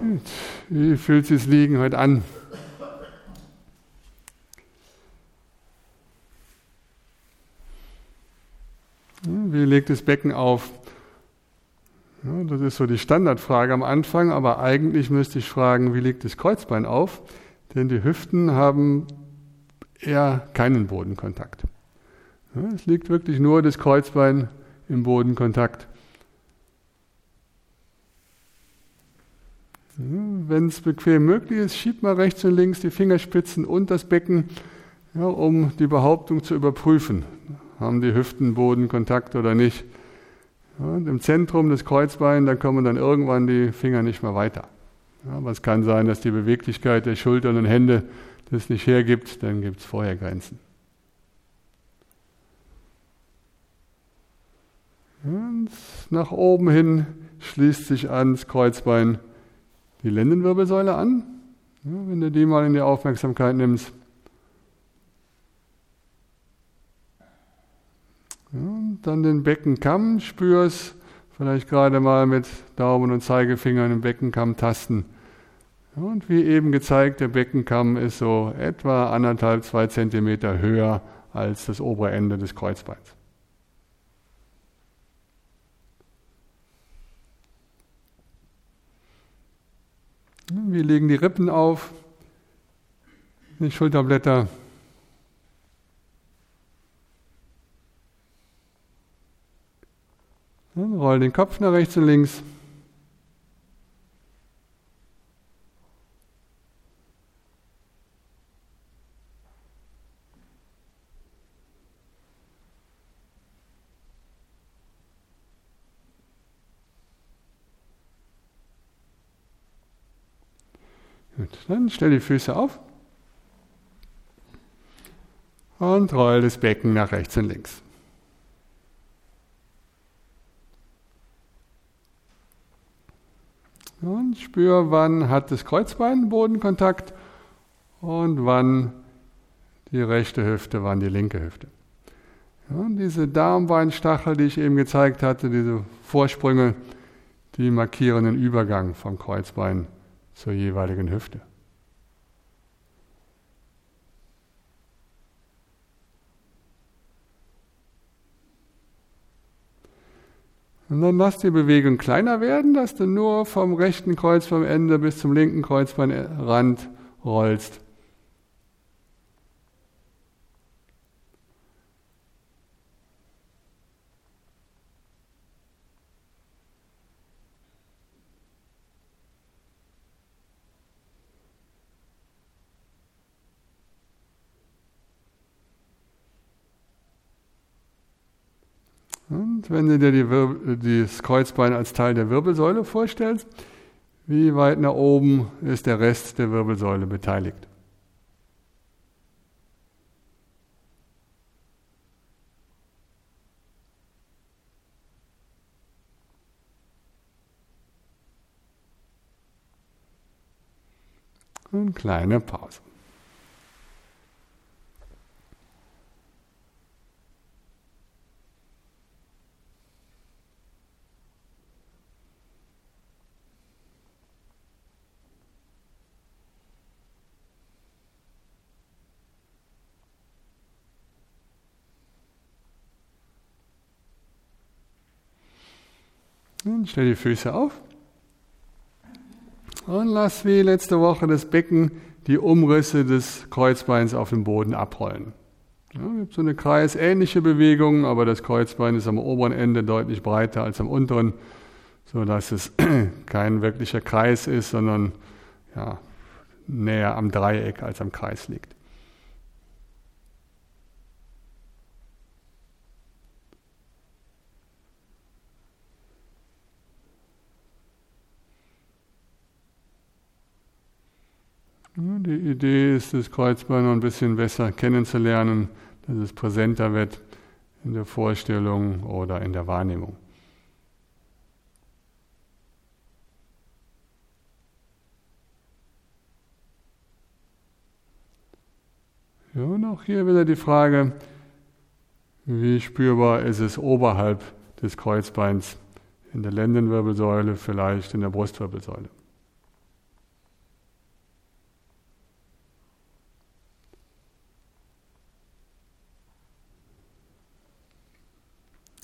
Wie fühlt sich das Liegen heute an? Wie legt das Becken auf? Ja, das ist so die Standardfrage am Anfang, aber eigentlich müsste ich fragen, wie liegt das Kreuzbein auf? Denn die Hüften haben eher keinen Bodenkontakt. Ja, es liegt wirklich nur das Kreuzbein im Bodenkontakt. Ja, wenn es bequem möglich ist, schiebt mal rechts und links die Fingerspitzen unter das Becken, ja, um die Behauptung zu überprüfen. Haben die Hüften Bodenkontakt oder nicht? Ja, und im Zentrum des Kreuzbeins, da kommen dann irgendwann die Finger nicht mehr weiter. Ja, aber es kann sein, dass die Beweglichkeit der Schultern und Hände das nicht hergibt, dann gibt es vorher Grenzen. Und nach oben hin schließt sich ans Kreuzbein die Lendenwirbelsäule an. Ja, wenn du die mal in die Aufmerksamkeit nimmst. Ja, und dann den Beckenkamm spürst, vielleicht gerade mal mit Daumen und Zeigefinger den Beckenkamm tasten. Ja, und wie eben gezeigt, der Beckenkamm ist so etwa 1,5–2 Zentimeter höher als das obere Ende des Kreuzbeins. Wir legen die Rippen auf, die Schulterblätter. Dann rollen den Kopf nach rechts und links. Gut, dann stell die Füße auf und roll das Becken nach rechts und links. Und spür, wann hat das Kreuzbein Bodenkontakt und wann die rechte Hüfte, wann die linke Hüfte. Ja, und diese Darmbeinstachel, die ich eben gezeigt hatte, diese Vorsprünge, die markieren den Übergang vom Kreuzbein zur jeweiligen Hüfte. Und dann lass die Bewegung kleiner werden, dass du nur vom rechten Kreuzbeinende bis zum linken Kreuzbeinrand rollst. Und wenn du dir das Kreuzbein als Teil der Wirbelsäule vorstellst, wie weit nach oben ist der Rest der Wirbelsäule beteiligt? Eine kleine Pause. Und stell die Füße auf und lass wie letzte Woche das Becken die Umrisse des Kreuzbeins auf dem Boden abrollen. Ja, es gibt so eine kreisähnliche Bewegung, aber das Kreuzbein ist am oberen Ende deutlich breiter als am unteren, sodass es kein wirklicher Kreis ist, sondern ja, näher am Dreieck als am Kreis liegt. Die Idee ist, das Kreuzbein noch ein bisschen besser kennenzulernen, dass es präsenter wird in der Vorstellung oder in der Wahrnehmung. Ja, und auch hier wieder die Frage, wie spürbar ist es oberhalb des Kreuzbeins, in der Lendenwirbelsäule, vielleicht in der Brustwirbelsäule.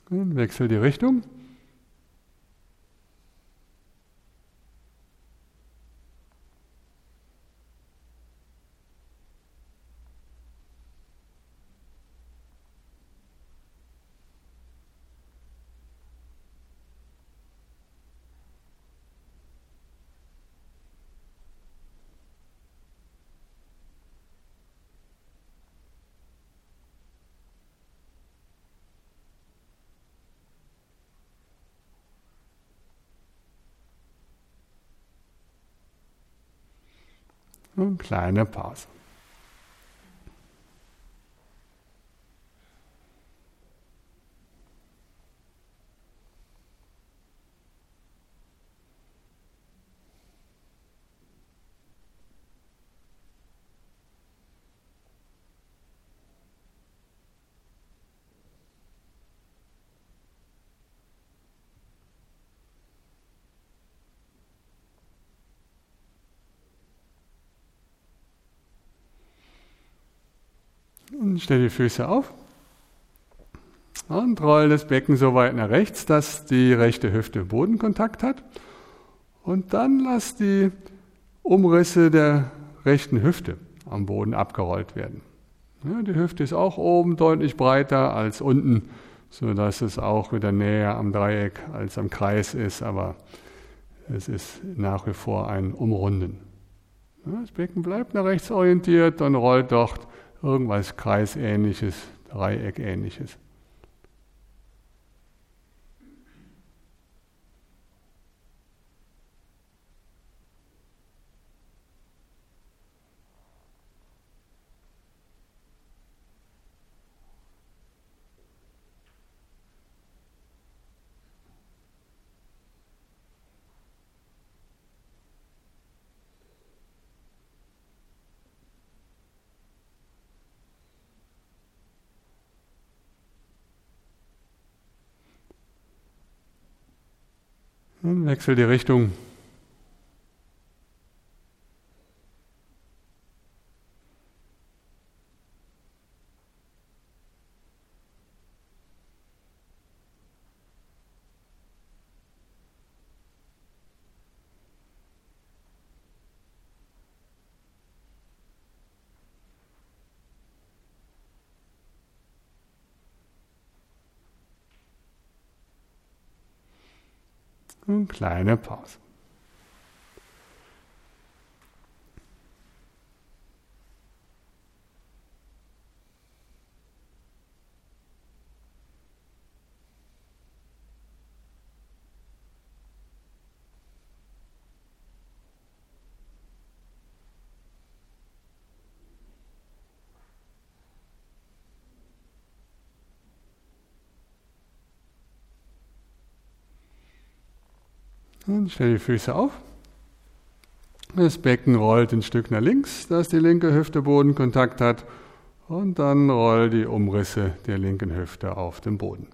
Und wechsel die Richtung. Und kleine Pause. Und stell die Füße auf und roll das Becken so weit nach rechts, dass die rechte Hüfte Bodenkontakt hat. Und dann lass die Umrisse der rechten Hüfte am Boden abgerollt werden. Ja, die Hüfte ist auch oben deutlich breiter als unten, sodass es auch wieder näher am Dreieck als am Kreis ist, aber es ist nach wie vor ein Umrunden. Ja, das Becken bleibt nach rechts orientiert und rollt dort irgendwas Kreisähnliches, Dreieckähnliches. Und wechsel die Richtung. Und kleine Pause. Und stell die Füße auf. Das Becken rollt ein Stück nach links, dass die linke Hüfte Bodenkontakt hat. Und dann roll die Umrisse der linken Hüfte auf den Boden.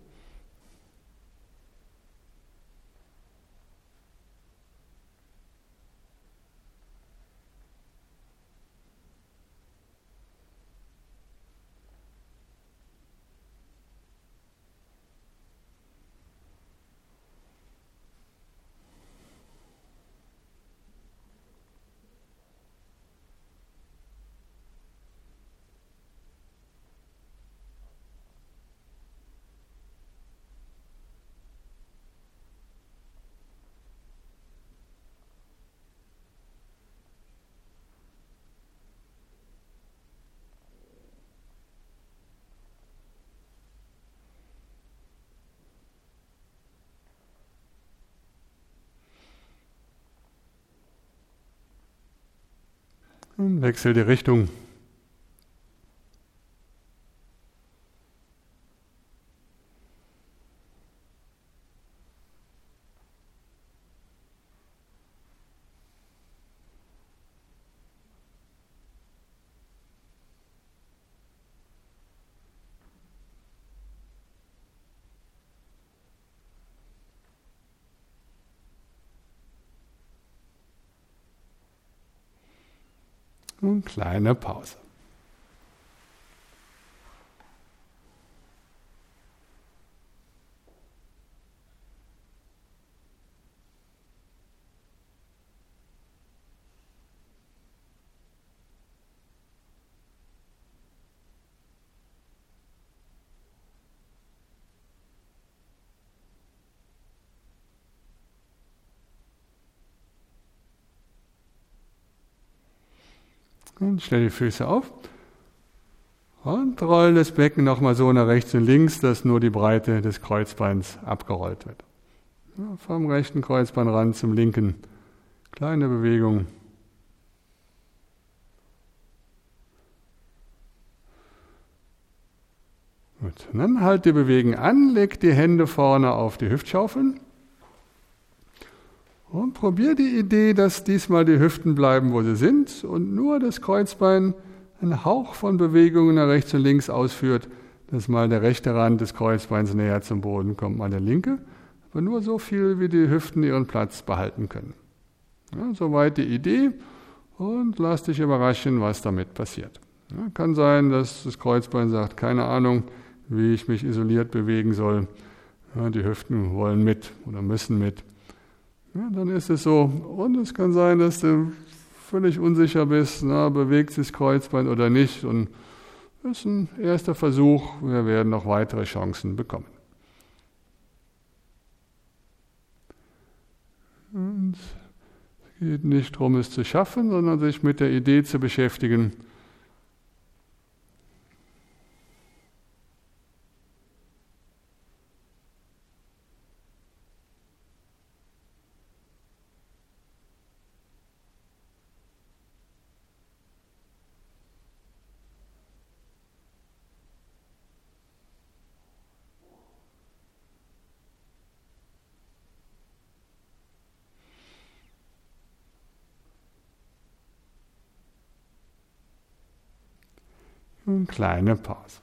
Und wechsel die Richtung. Und kleine Pause. Und stell die Füße auf und roll das Becken nochmal so nach rechts und links, dass nur die Breite des Kreuzbeins abgerollt wird. Ja, vom rechten Kreuzbeinrand zum linken. Kleine Bewegung. Gut, und dann halt die Bewegung an, leg die Hände vorne auf die Hüftschaufeln und probier die Idee, dass diesmal die Hüften bleiben, wo sie sind und nur das Kreuzbein einen Hauch von Bewegungen nach rechts und links ausführt, dass mal der rechte Rand des Kreuzbeins näher zum Boden kommt, mal der linke, aber nur so viel, wie die Hüften ihren Platz behalten können. Ja, soweit die Idee und lass dich überraschen, was damit passiert. Ja, kann sein, dass das Kreuzbein sagt, keine Ahnung, wie ich mich isoliert bewegen soll. Ja, die Hüften wollen mit oder müssen mit. Ja, dann ist es so. Und es kann sein, dass du völlig unsicher bist, bewegt sich das Kreuzbein oder nicht. Und das ist ein erster Versuch. Wir werden noch weitere Chancen bekommen. Und es geht nicht darum, es zu schaffen, sondern sich mit der Idee zu beschäftigen. Eine kleine Pause.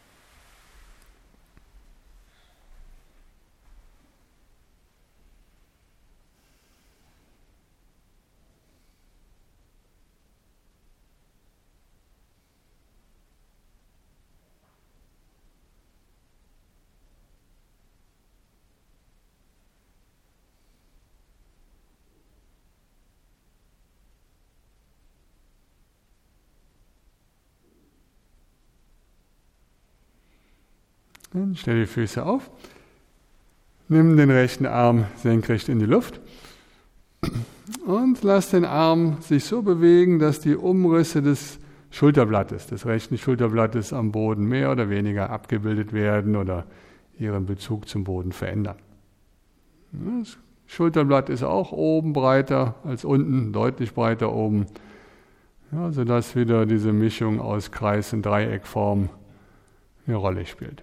Dann stell die Füße auf, nimm den rechten Arm senkrecht in die Luft und lass den Arm sich so bewegen, dass die Umrisse des Schulterblattes, des rechten Schulterblattes am Boden mehr oder weniger abgebildet werden oder ihren Bezug zum Boden verändern. Das Schulterblatt ist auch oben breiter als unten, deutlich breiter oben, ja, sodass wieder diese Mischung aus Kreis- und Dreieckform eine Rolle spielt.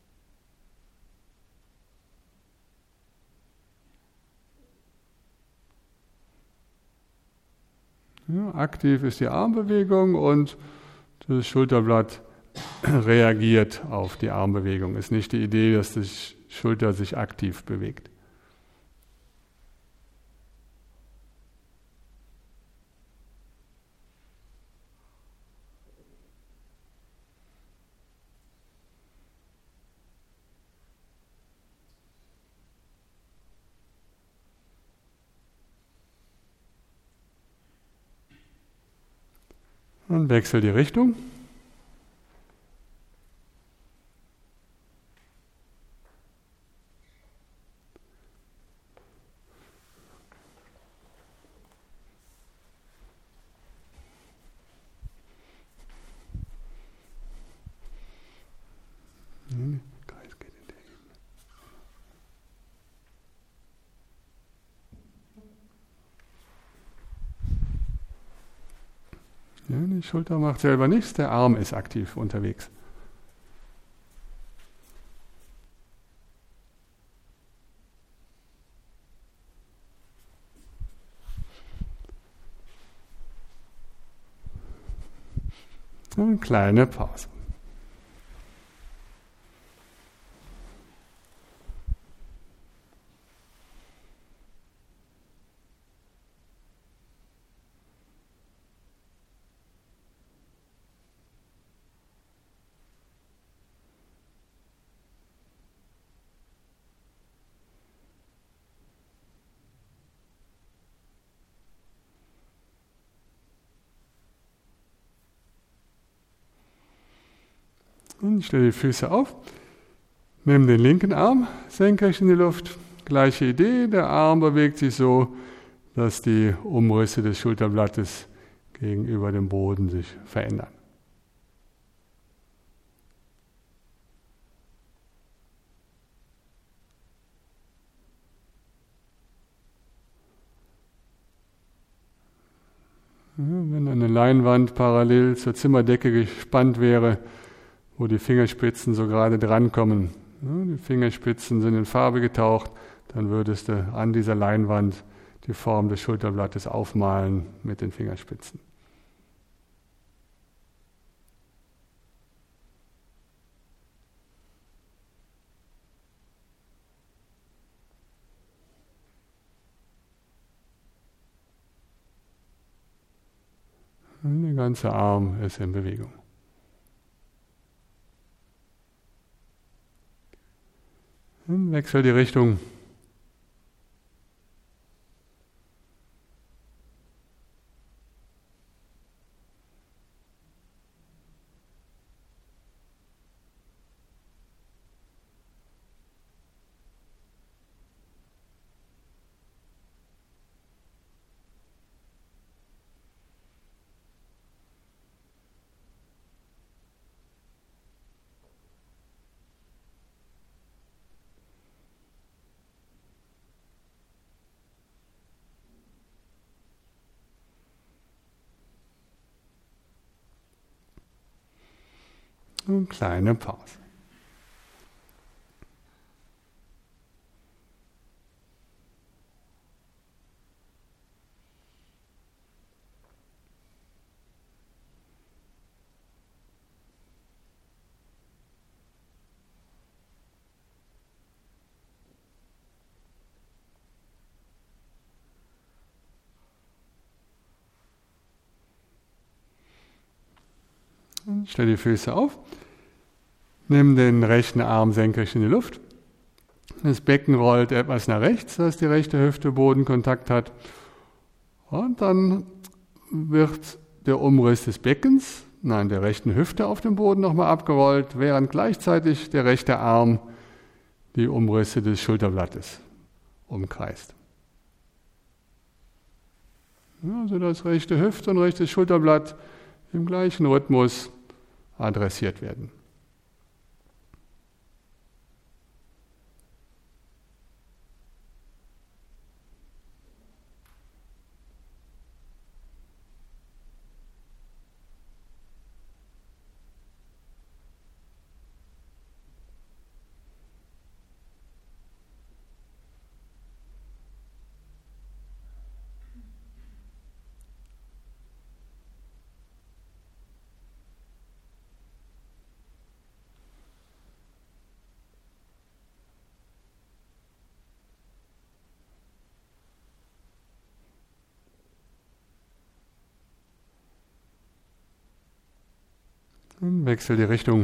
Ja, aktiv ist die Armbewegung und das Schulterblatt reagiert auf die Armbewegung. Ist nicht die Idee, dass die Schulter sich aktiv bewegt. Und wechsel die Richtung. Kreis geht in der Ebene. Ja, die Schulter macht selber nichts, der Arm ist aktiv unterwegs. Eine kleine Pause. Und stell die Füße auf, nimm den linken Arm senkrecht in die Luft. Gleiche Idee, der Arm bewegt sich so, dass die Umrisse des Schulterblattes gegenüber dem Boden sich verändern. Wenn eine Leinwand parallel zur Zimmerdecke gespannt wäre, wo die Fingerspitzen so gerade drankommen, die Fingerspitzen sind in Farbe getaucht, dann würdest du an dieser Leinwand die Form des Schulterblattes aufmalen mit den Fingerspitzen. Der ganze Arm ist in Bewegung. Dann wechsel die Richtung. Eine kleine Pause. Stell die Füße auf. Nimm den rechten Arm senkrecht in die Luft. Das Becken rollt etwas nach rechts, dass die rechte Hüfte Bodenkontakt hat. Und dann wird der Umriss des Beckens, der rechten Hüfte auf dem Boden nochmal abgerollt, während gleichzeitig der rechte Arm die Umrisse des Schulterblattes umkreist. Also das rechte Hüfte und rechtes Schulterblatt im gleichen Rhythmus adressiert werden. Und wechsel die Richtung.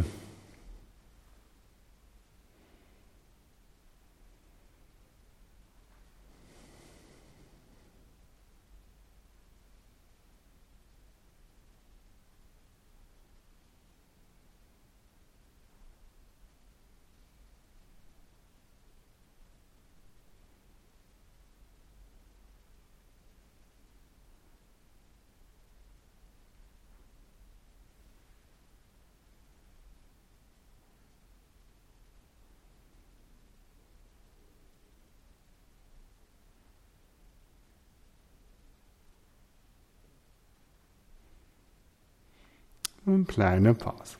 Und kleine Pause.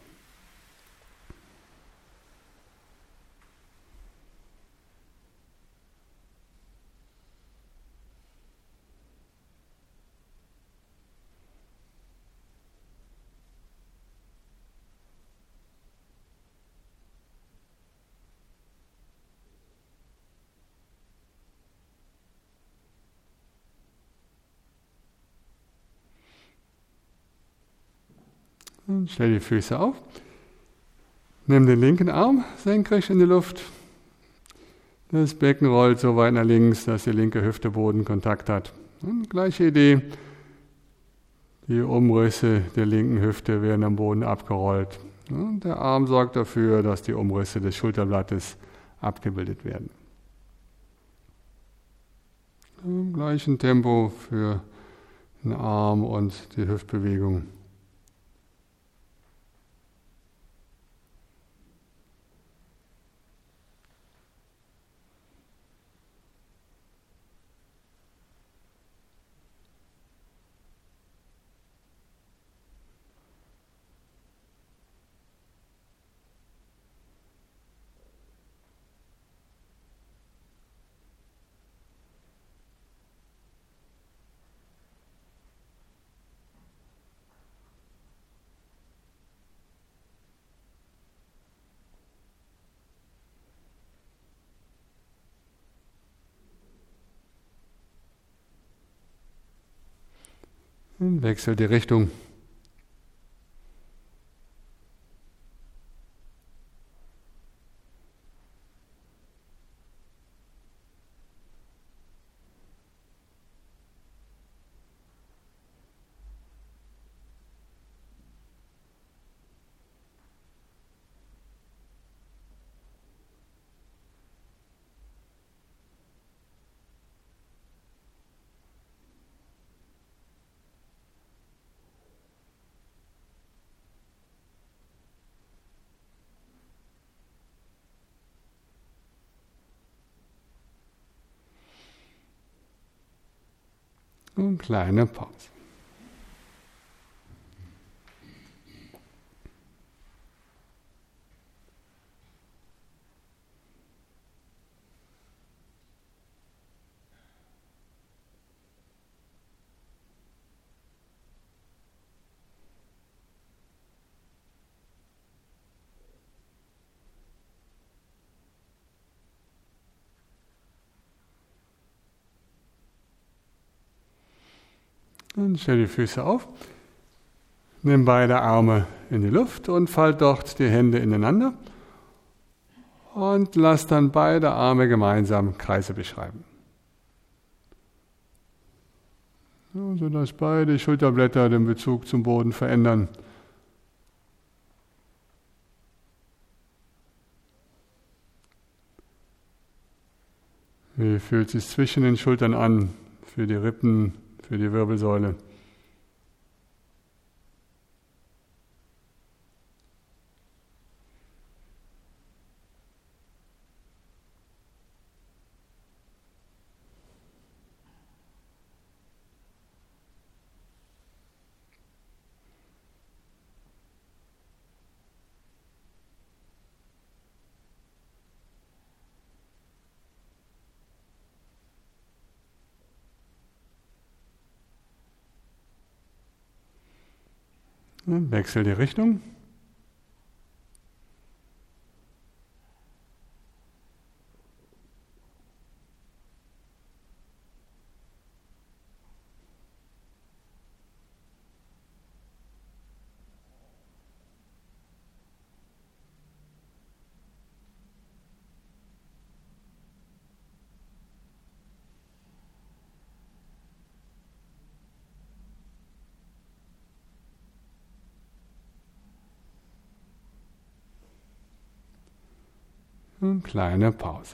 Und stell die Füße auf. Nimm den linken Arm senkrecht in die Luft. Das Becken rollt so weit nach links, dass die linke Hüfte Bodenkontakt hat. Und gleiche Idee. Die Umrisse der linken Hüfte werden am Boden abgerollt. Und der Arm sorgt dafür, dass die Umrisse des Schulterblattes abgebildet werden. Im gleichen Tempo für den Arm und die Hüftbewegung. Und wechsel die Richtung. Und kleine Pause. Und stell die Füße auf. Nimm beide Arme in die Luft und falt dort die Hände ineinander. Und lass dann beide Arme gemeinsam Kreise beschreiben. So, sodass beide Schulterblätter den Bezug zum Boden verändern. Wie fühlt es sich zwischen den Schultern an, für die Rippen, für die Wirbelsäule? Wechsel die Richtung. Und kleine Pause.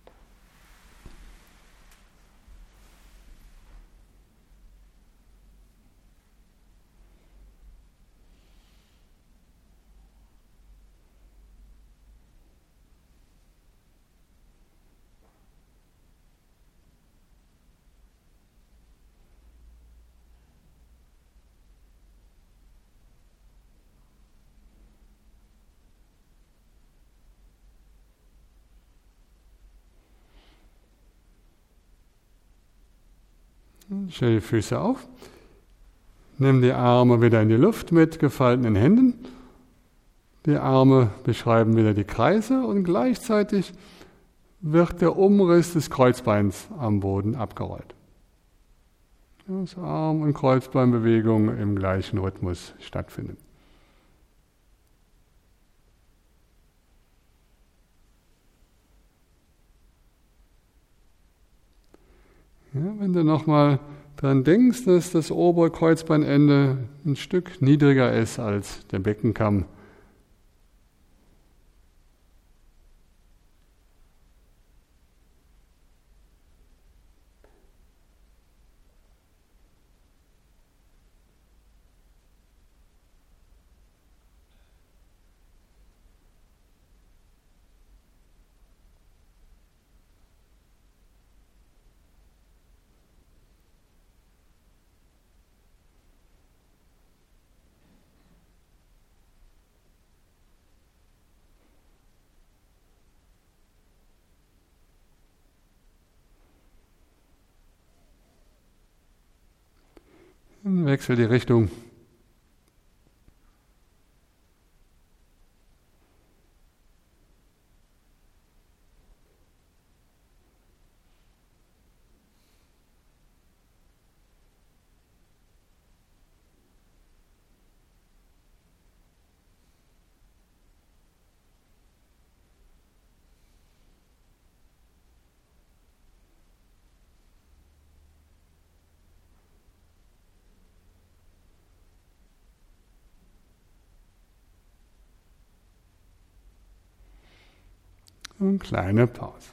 Stell die Füße auf. Nimm die Arme wieder in die Luft mit gefalteten Händen. Die Arme beschreiben wieder die Kreise und gleichzeitig wird der Umriss des Kreuzbeins am Boden abgerollt. Dass Arm- und Kreuzbeinbewegungen im gleichen Rhythmus stattfinden. Ja, wenn du nochmal daran denkst, dass das obere Kreuzbeinende ein Stück niedriger ist als der Beckenkamm. Wechsel die Richtung. Und kleine Pause.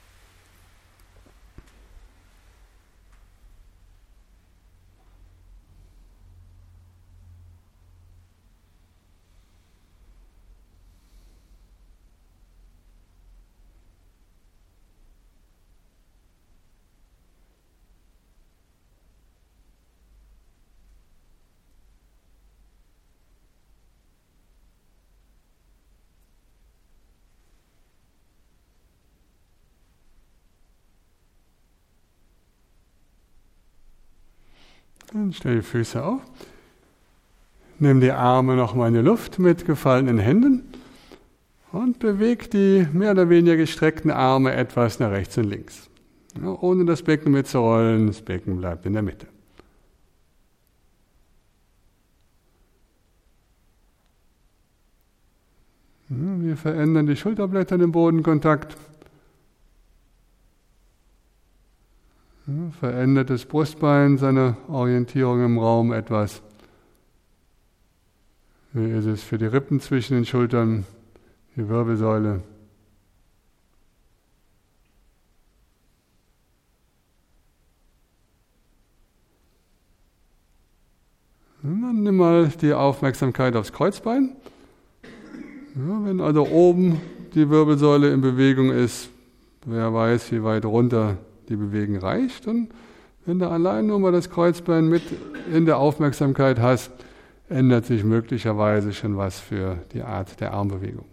Dann stell die Füße auf. Nimm die Arme nochmal in die Luft mit gefallenen Händen und beweg die mehr oder weniger gestreckten Arme etwas nach rechts und links. Ja, ohne das Becken mitzurollen, das Becken bleibt in der Mitte. Ja, wir verändern die Schulterblätter den Bodenkontakt. Ja, verändert das Brustbein seine Orientierung im Raum etwas. Wie ist es für die Rippen zwischen den Schultern, die Wirbelsäule? Und dann nimm mal die Aufmerksamkeit aufs Kreuzbein. Ja, wenn also oben die Wirbelsäule in Bewegung ist, wer weiß, wie weit runter die Bewegung reicht. Und wenn du allein nur mal das Kreuzbein mit in der Aufmerksamkeit hast, ändert sich möglicherweise schon was für die Art der Armbewegung.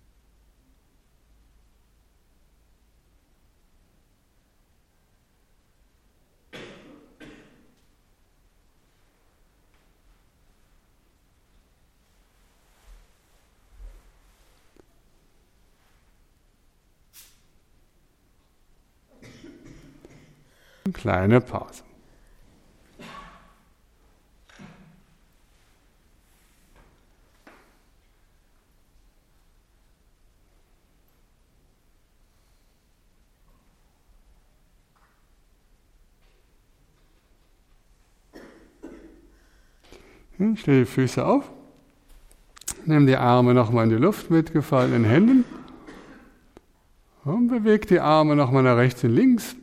Eine kleine Pause. Stell die Füße auf. Nimm die Arme nochmal in die Luft mit gefallenen Händen. Und beweg die Arme nochmal nach rechts und links.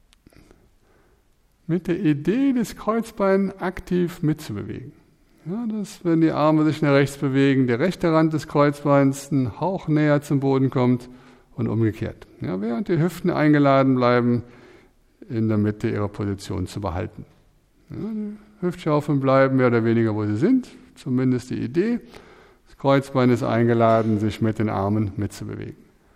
Mit der Idee, das Kreuzbein aktiv mitzubewegen. Ja, dass, wenn die Arme sich nach rechts bewegen, der rechte Rand des Kreuzbeins einen Hauch näher zum Boden kommt und umgekehrt. Ja, während die Hüften eingeladen bleiben, in der Mitte ihre Position zu behalten. Ja, die Hüftschaufeln bleiben mehr oder weniger, wo sie sind, zumindest die Idee. Das Kreuzbein ist eingeladen, sich mit den Armen mitzubewegen.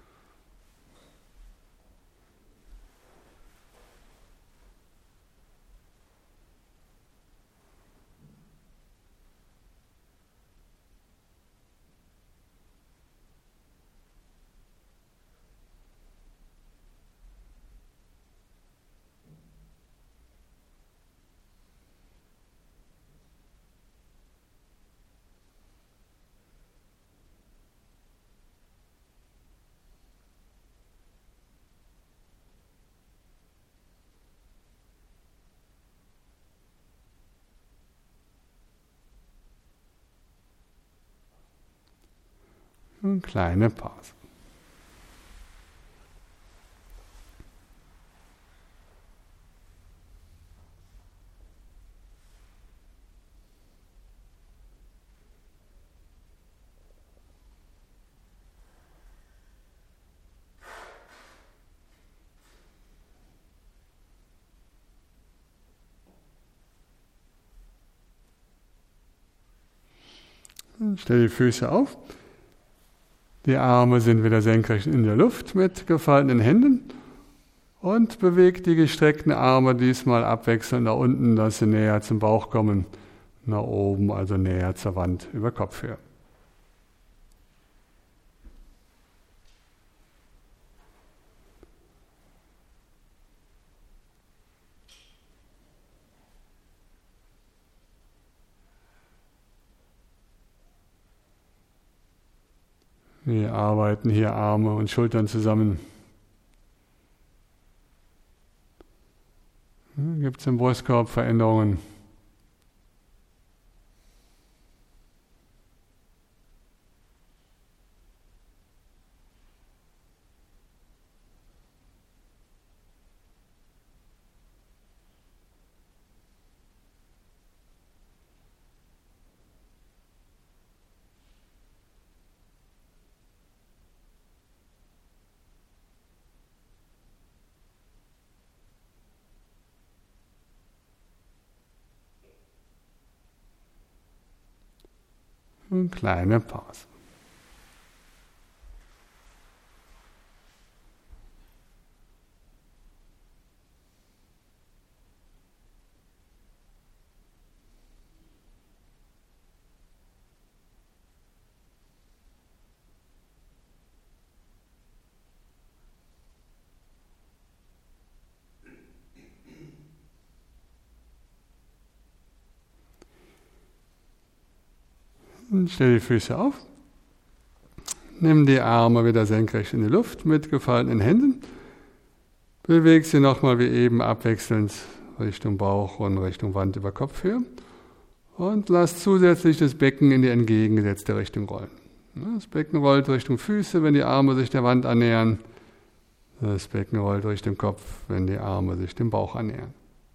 Eine kleine Pause. Stell die Füße auf. Die Arme sind wieder senkrecht in der Luft mit gefalteten Händen und bewegt die gestreckten Arme diesmal abwechselnd nach unten, dass sie näher zum Bauch kommen nach oben, also näher zur Wand über Kopfhöhe. Wir arbeiten hier Arme und Schultern zusammen. Gibt es im Brustkorb Veränderungen? Eine kleine Pause. Und stell die Füße auf. Nimm die Arme wieder senkrecht in die Luft mit gefalteten Händen. Beweg sie nochmal wie eben abwechselnd Richtung Bauch und Richtung Wand über Kopfhöhe. Und lass zusätzlich das Becken in die entgegengesetzte Richtung rollen. Das Becken rollt Richtung Füße, wenn die Arme sich der Wand annähern. Das Becken rollt Richtung Kopf, wenn die Arme sich dem Bauch annähern.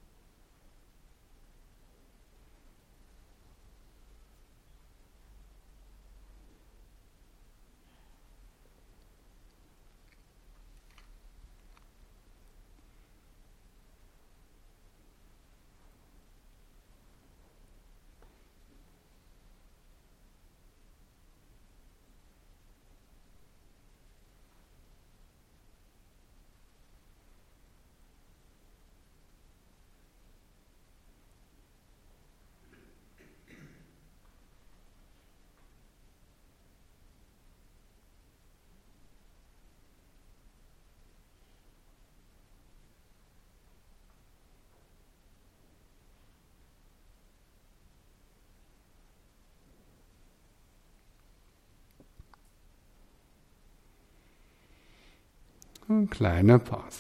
Eine kleine Pause.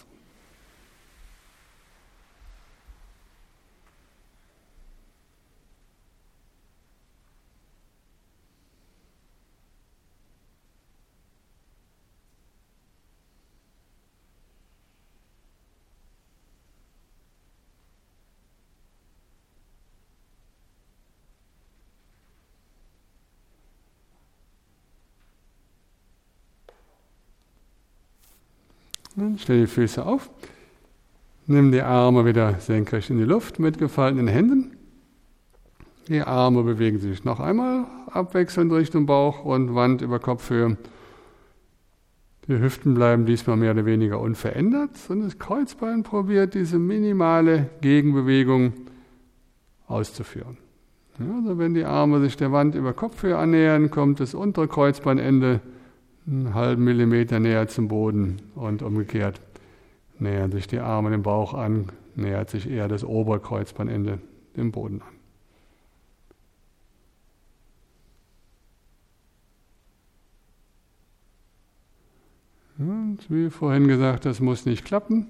Dann stell die Füße auf. Nimm die Arme wieder senkrecht in die Luft mit gefalteten Händen. Die Arme bewegen sich noch einmal abwechselnd Richtung Bauch und Wand über Kopfhöhe. Die Hüften bleiben diesmal mehr oder weniger unverändert und das Kreuzbein probiert diese minimale Gegenbewegung auszuführen. Ja, also wenn die Arme sich der Wand über Kopfhöhe annähern, kommt das untere Kreuzbeinende einen halben Millimeter näher zum Boden und umgekehrt. Nähern sich die Arme dem Bauch an, nähert sich eher das obere Kreuzbeinende dem Boden an. Und wie vorhin gesagt, das muss nicht klappen.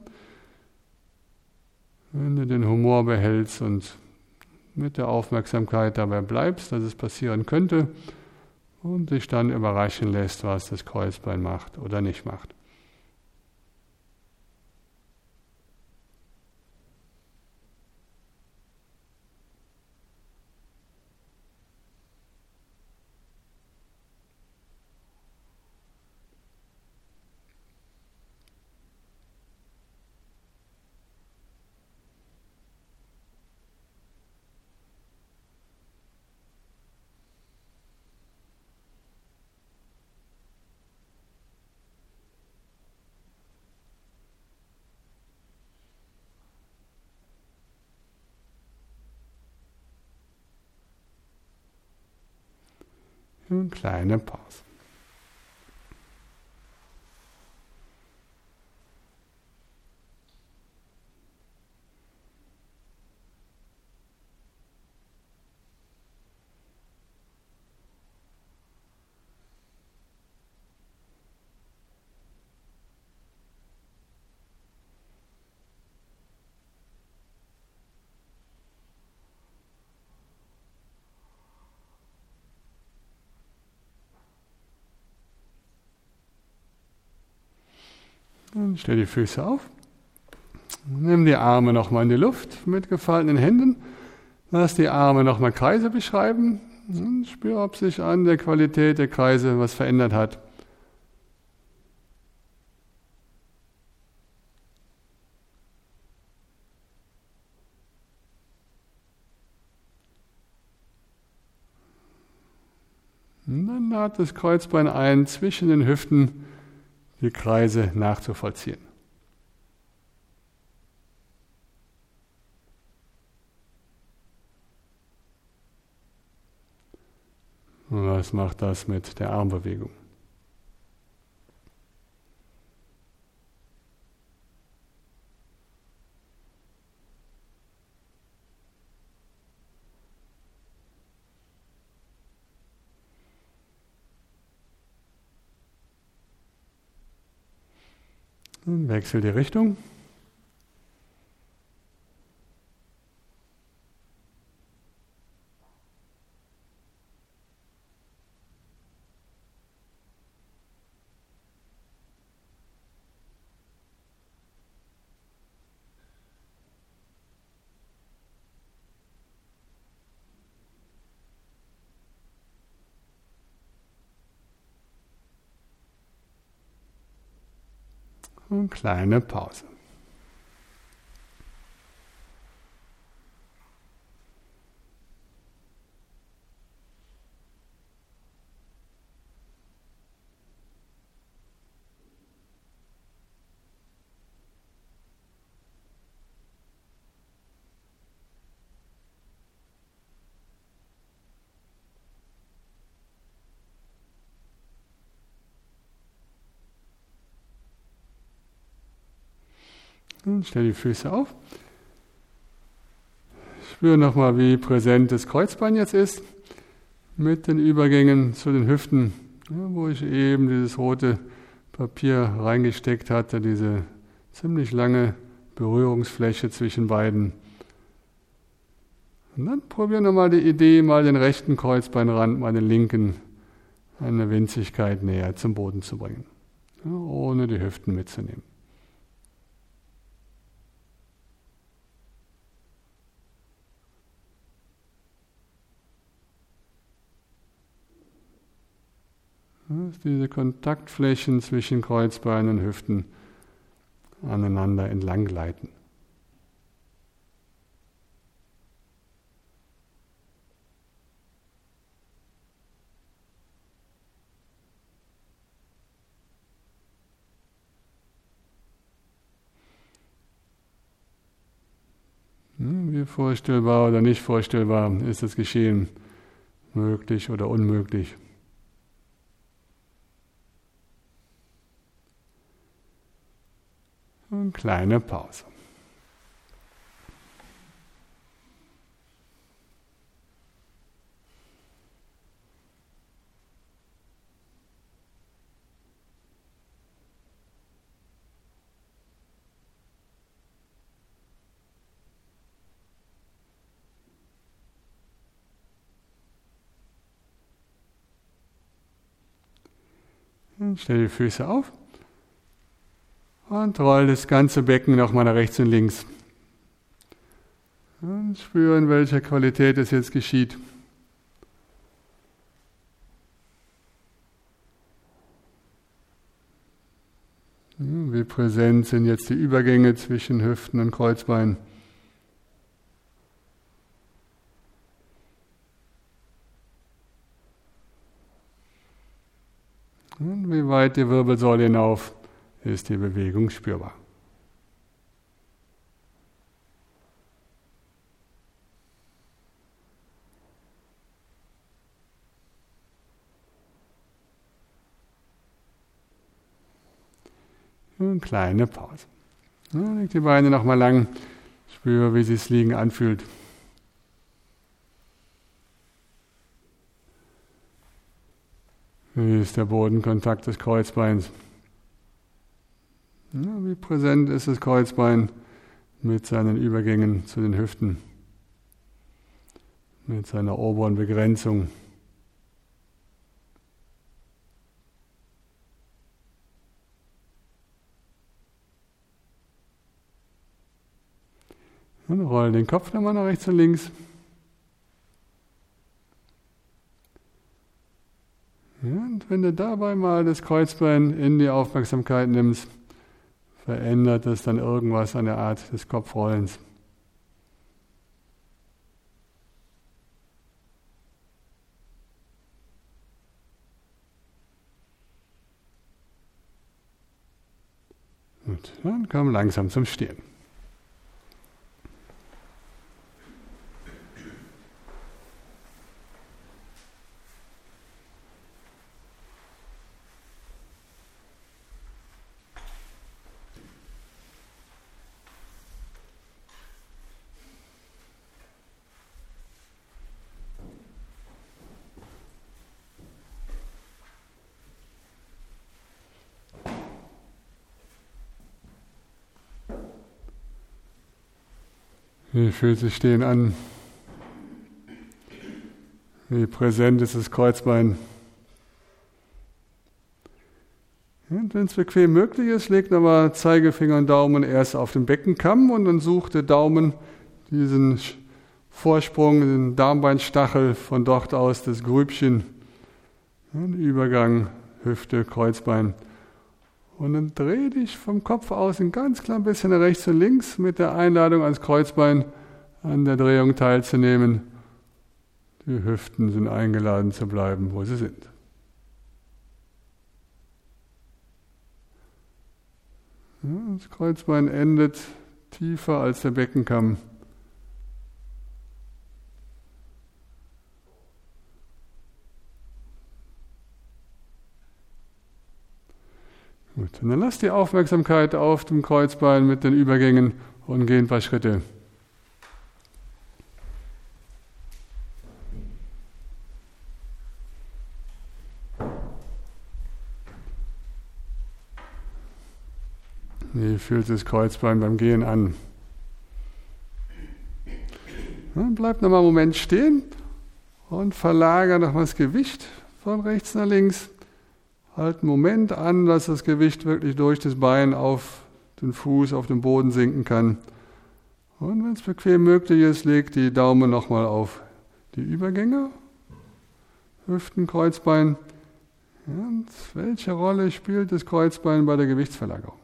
Wenn du den Humor behältst und mit der Aufmerksamkeit dabei bleibst, dass es passieren könnte, und dich dann überraschen lässt, was das Kreuzbein macht oder nicht macht. Eine kleine Pause. Und stell die Füße auf. Nimm die Arme nochmal in die Luft mit gefalteten Händen. Lass die Arme nochmal Kreise beschreiben. Und spür, ob sich an der Qualität der Kreise was verändert hat. Und dann lad das Kreuzbein ein, zwischen den Hüften die Kreise nachzuvollziehen. Und was macht das mit der Armbewegung? Und wechsel die Richtung. Und kleine Pause. Und stell die Füße auf. Spüre nochmal, wie präsent das Kreuzbein jetzt ist, mit den Übergängen zu den Hüften, wo ich eben dieses rote Papier reingesteckt hatte, diese ziemlich lange Berührungsfläche zwischen beiden. Und dann probiere nochmal die Idee, mal den rechten Kreuzbeinrand, mal den linken, eine Winzigkeit näher zum Boden zu bringen, ohne die Hüften mitzunehmen. Dass diese Kontaktflächen zwischen Kreuzbein und Hüften aneinander entlang gleiten. Wie vorstellbar oder nicht vorstellbar ist das Geschehen, möglich oder unmöglich? Eine kleine Pause. Und stell die Füße auf. Und roll das ganze Becken nochmal nach rechts und links. Und spüre, in welcher Qualität es jetzt geschieht. Wie präsent sind jetzt die Übergänge zwischen Hüften und Kreuzbein. Und wie weit die Wirbelsäule hinauf ist die Bewegung spürbar. Eine kleine Pause. Ja, leg die Beine nochmal lang. Spüre, wie sich das Liegen anfühlt. Wie ist der Bodenkontakt des Kreuzbeins? Ja, wie präsent ist das Kreuzbein mit seinen Übergängen zu den Hüften, mit seiner oberen Begrenzung? Und roll den Kopf nochmal nach rechts und links. Ja, und wenn du dabei mal das Kreuzbein in die Aufmerksamkeit nimmst, verändert es dann irgendwas an der Art des Kopfrollens. Gut, dann komm langsam zum Stehen. Wie fühlt sich Stehen an? Wie präsent ist das Kreuzbein? Und wenn es bequem möglich ist, leg nochmal Zeigefinger und Daumen erst auf den Beckenkamm und dann sucht der Daumen diesen Vorsprung, den Darmbeinstachel, von dort aus das Grübchen, den Übergang, Hüfte, Kreuzbein. Und dann dreh dich vom Kopf aus ein ganz klein bisschen nach rechts und links mit der Einladung ans Kreuzbein an der Drehung teilzunehmen. Die Hüften sind eingeladen zu bleiben, wo sie sind. Das Kreuzbein endet tiefer als der Beckenkamm. Gut, und dann lass die Aufmerksamkeit auf dem Kreuzbein mit den Übergängen und geh ein paar Schritte. Wie fühlt sich das Kreuzbein beim Gehen an? Dann bleib nochmal einen Moment stehen und verlagere nochmal das Gewicht von rechts nach links. Halt einen Moment an, dass das Gewicht wirklich durch das Bein auf den Fuß, auf den Boden sinken kann. Und wenn es bequem möglich ist, leg die Daumen nochmal auf die Übergänge, Hüften, Kreuzbein. Und welche Rolle spielt das Kreuzbein bei der Gewichtsverlagerung?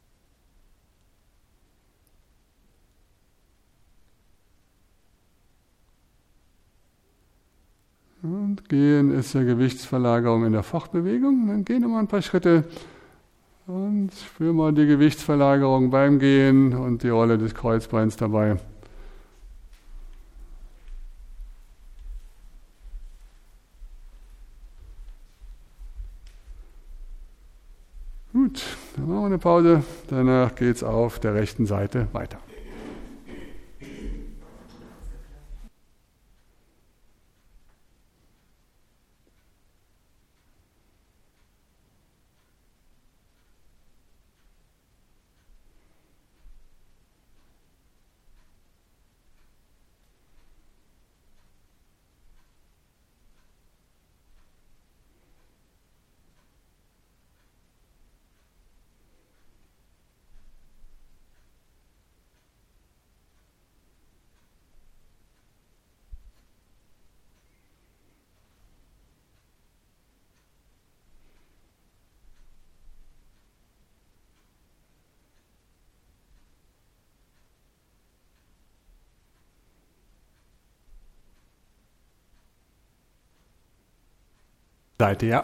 Und gehen ist ja Gewichtsverlagerung in der Fortbewegung. Dann gehen wir mal ein paar Schritte und spür mal die Gewichtsverlagerung beim Gehen und die Rolle des Kreuzbeins dabei. Gut, dann machen wir eine Pause. Danach geht es auf der rechten Seite weiter. Seite, ja.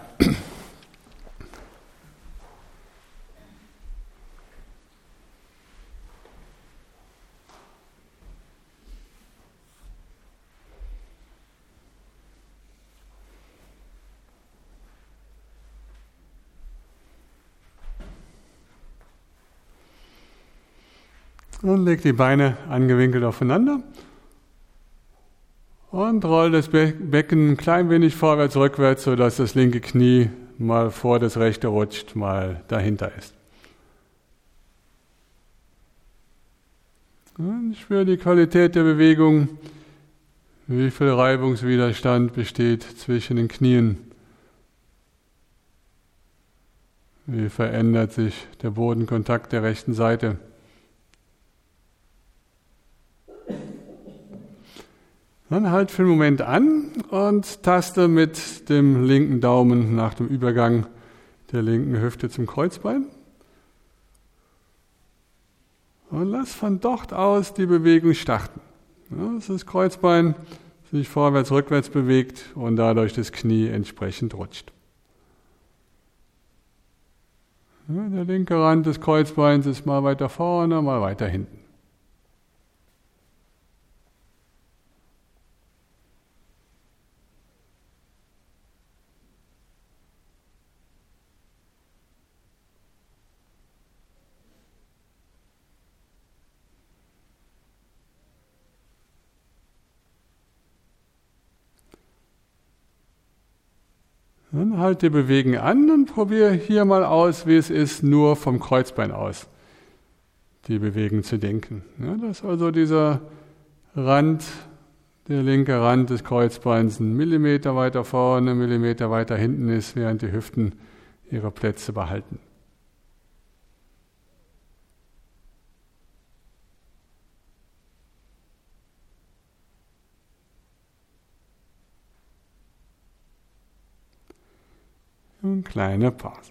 Und leg die Beine angewinkelt aufeinander und roll das Becken ein klein wenig vorwärts, rückwärts, sodass das linke Knie mal vor das rechte rutscht, mal dahinter ist. Und spür die Qualität der Bewegung, wie viel Reibungswiderstand besteht zwischen den Knien. Wie verändert sich der Bodenkontakt der rechten Seite? Dann halt für einen Moment an und taste mit dem linken Daumen nach dem Übergang der linken Hüfte zum Kreuzbein. Und lass von dort aus die Bewegung starten. Ja, dass das Kreuzbein sich vorwärts, rückwärts bewegt und dadurch das Knie entsprechend rutscht. Ja, der linke Rand des Kreuzbeins ist mal weiter vorne, mal weiter hinten. Dann halt die Bewegung an und probiere hier mal aus, wie es ist, nur vom Kreuzbein aus die Bewegung zu denken. Ja, dass also dieser Rand, der linke Rand des Kreuzbeins 1 Millimeter weiter vorne, 1 Millimeter weiter hinten ist, während die Hüften ihre Plätze behalten. Und kleine Pause.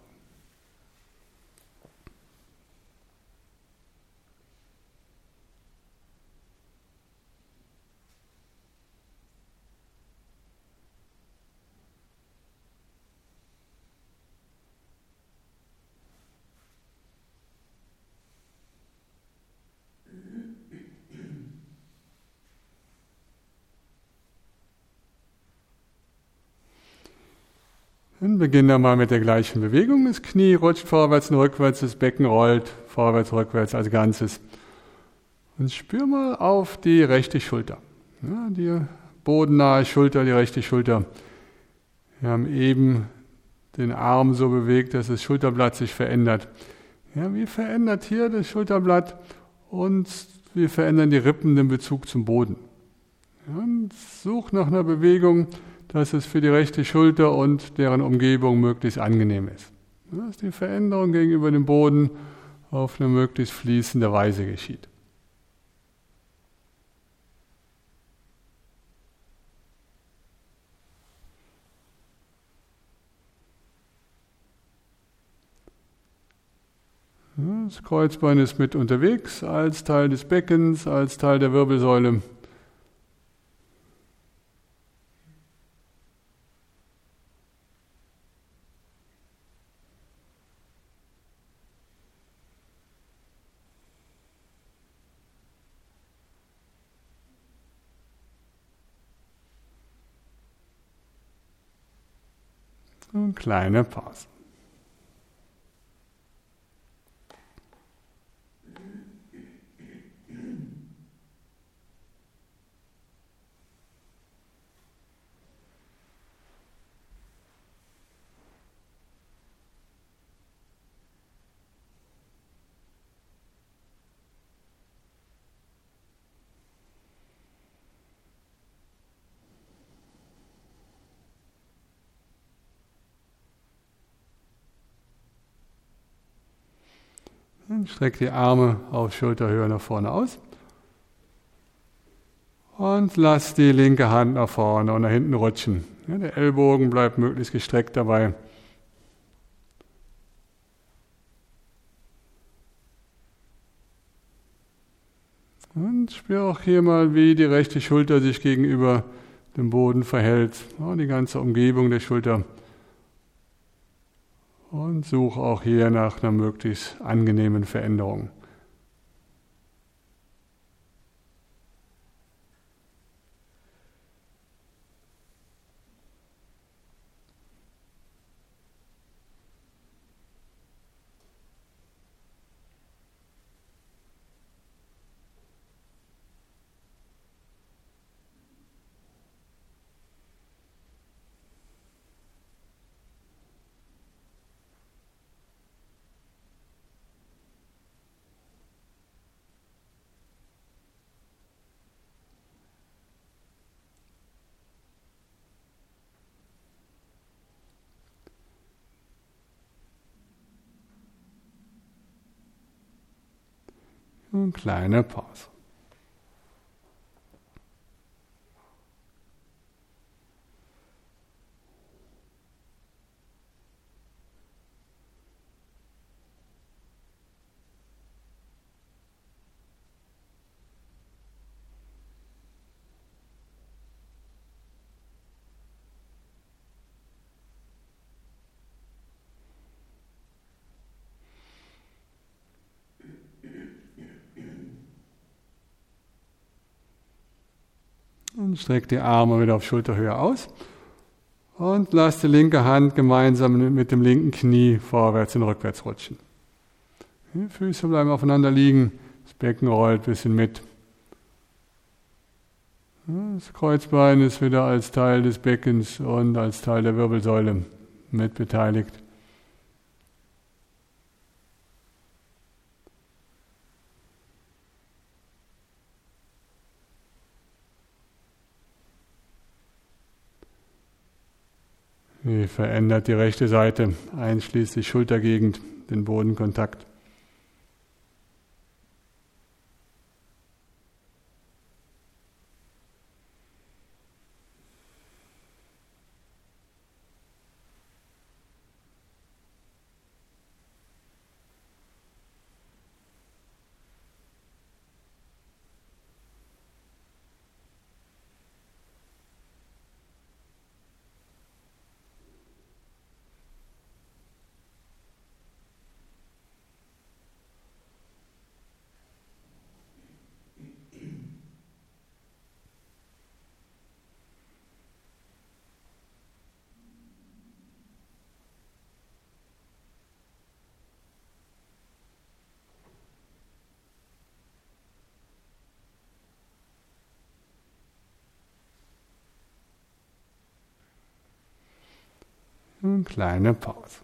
Dann beginnen wir mal mit der gleichen Bewegung. Das Knie rutscht vorwärts und rückwärts, das Becken rollt vorwärts, rückwärts als Ganzes. Und spür mal auf die rechte Schulter. Ja, die bodennahe Schulter, die rechte Schulter. Wir haben eben den Arm so bewegt, dass das Schulterblatt sich verändert. Ja, wie verändert hier das Schulterblatt und wie verändern die Rippen den Bezug zum Boden? Ja, und such nach einer Bewegung, dass es für die rechte Schulter und deren Umgebung möglichst angenehm ist. Ja, dass die Veränderung gegenüber dem Boden auf eine möglichst fließende Weise geschieht. Ja, das Kreuzbein ist mit unterwegs als Teil des Beckens, als Teil der Wirbelsäule. Und kleine Pause. Dann streck die Arme auf Schulterhöhe nach vorne aus. Und lass die linke Hand nach vorne und nach hinten rutschen. Ja, der Ellbogen bleibt möglichst gestreckt dabei. Und spür auch hier mal, wie die rechte Schulter sich gegenüber dem Boden verhält. Ja, die ganze Umgebung der Schulter. Und suche auch hier nach einer möglichst angenehmen Veränderung. Eine kleine Pause. Und streck die Arme wieder auf Schulterhöhe aus und lass die linke Hand gemeinsam mit dem linken Knie vorwärts und rückwärts rutschen. Die Füße bleiben aufeinander liegen, das Becken rollt ein bisschen mit. Das Kreuzbein ist wieder als Teil des Beckens und als Teil der Wirbelsäule mit beteiligt. Wie verändert die rechte Seite, einschließlich Schultergegend, den Bodenkontakt. Eine kleine Pause.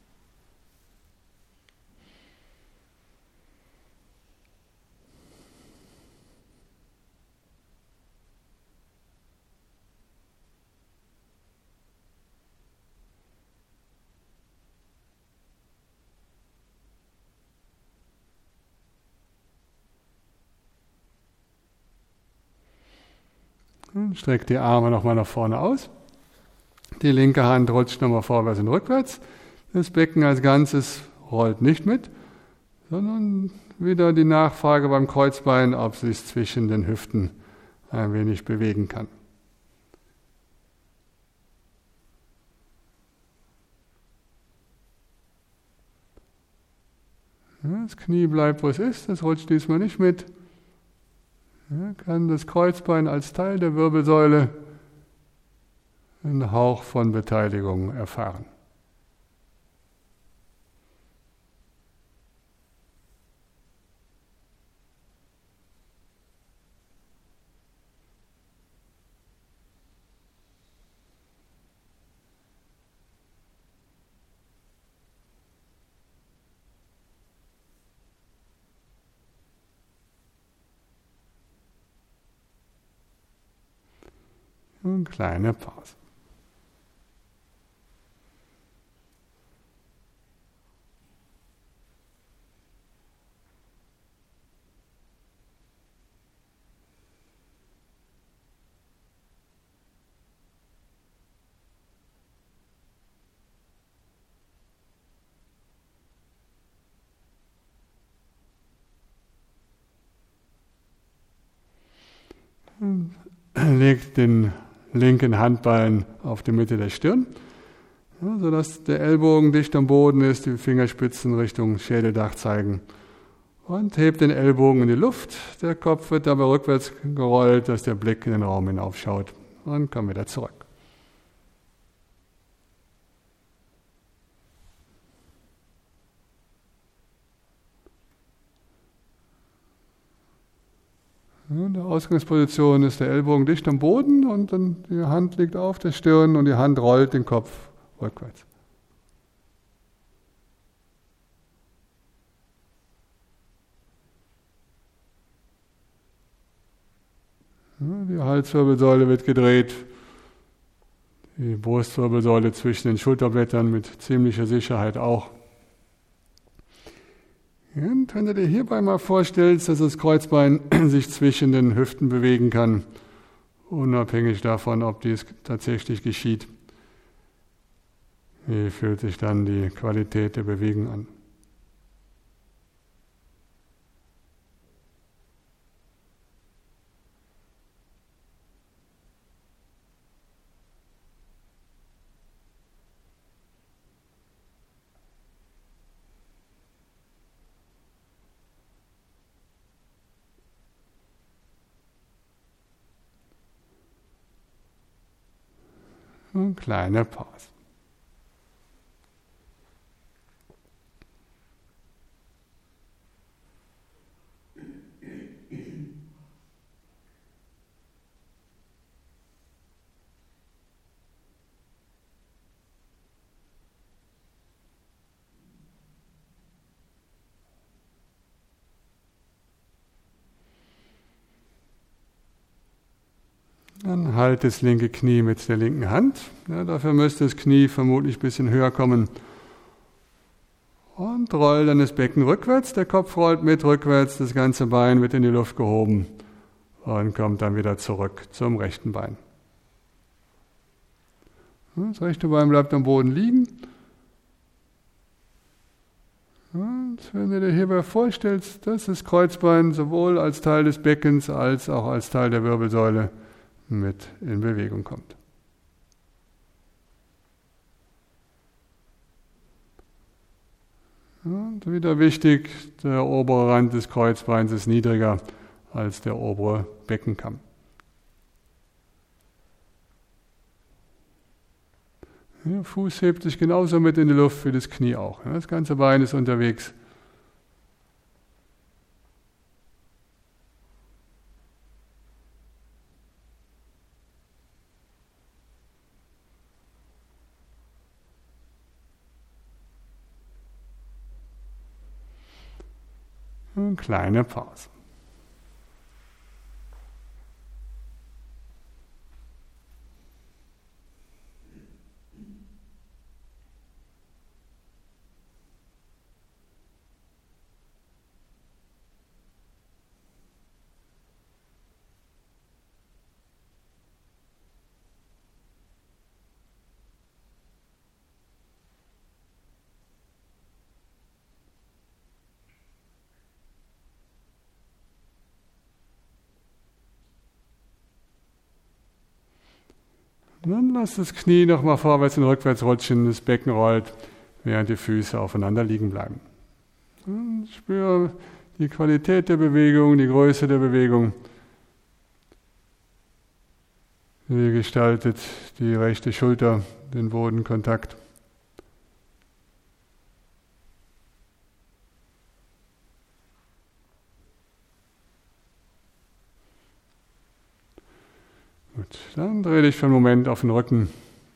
Streck die Arme nochmal nach vorne aus. Die linke Hand rutscht nochmal vorwärts und rückwärts. Das Becken als Ganzes rollt nicht mit, sondern wieder die Nachfrage beim Kreuzbein, ob es sich zwischen den Hüften ein wenig bewegen kann. Das Knie bleibt, wo es ist, das rutscht diesmal nicht mit. Kann das Kreuzbein als Teil der Wirbelsäule einen Hauch von Beteiligung erfahren. Eine kleine Pause. Legt den linken Handballen auf die Mitte der Stirn, sodass der Ellbogen dicht am Boden ist, die Fingerspitzen Richtung Schädeldach zeigen. Und hebt den Ellbogen in die Luft, der Kopf wird dabei rückwärts gerollt, dass der Blick in den Raum hinaufschaut. Und kommt wieder zurück. In der Ausgangsposition ist der Ellbogen dicht am Boden und dann die Hand liegt auf der Stirn und die Hand rollt den Kopf rückwärts. Die Halswirbelsäule wird gedreht, die Brustwirbelsäule zwischen den Schulterblättern mit ziemlicher Sicherheit auch. Und wenn du dir hierbei mal vorstellst, dass das Kreuzbein sich zwischen den Hüften bewegen kann, unabhängig davon, ob dies tatsächlich geschieht, wie fühlt sich dann die Qualität der Bewegung an? Eine kleine Pause. Dann halt das linke Knie mit der linken Hand. Ja, dafür müsste das Knie vermutlich ein bisschen höher kommen. Und roll dann das Becken rückwärts. Der Kopf rollt mit rückwärts, das ganze Bein wird in die Luft gehoben und kommt dann wieder zurück zum rechten Bein. Das rechte Bein bleibt am Boden liegen. Und wenn du dir hierbei vorstellst, dass das Kreuzbein sowohl als Teil des Beckens als auch als Teil der Wirbelsäule mit in Bewegung kommt. Und wieder wichtig, der obere Rand des Kreuzbeins ist niedriger als der obere Beckenkamm. Der Fuß hebt sich genauso mit in die Luft wie das Knie auch. Das ganze Bein ist unterwegs. Eine kleine Pause. Dann lass das Knie nochmal vorwärts und rückwärts rutschen, das Becken rollt, während die Füße aufeinander liegen bleiben. Und spür die Qualität der Bewegung, die Größe der Bewegung. Wie gestaltet die rechte Schulter den Bodenkontakt? Gut, dann dreh dich für einen Moment auf den Rücken.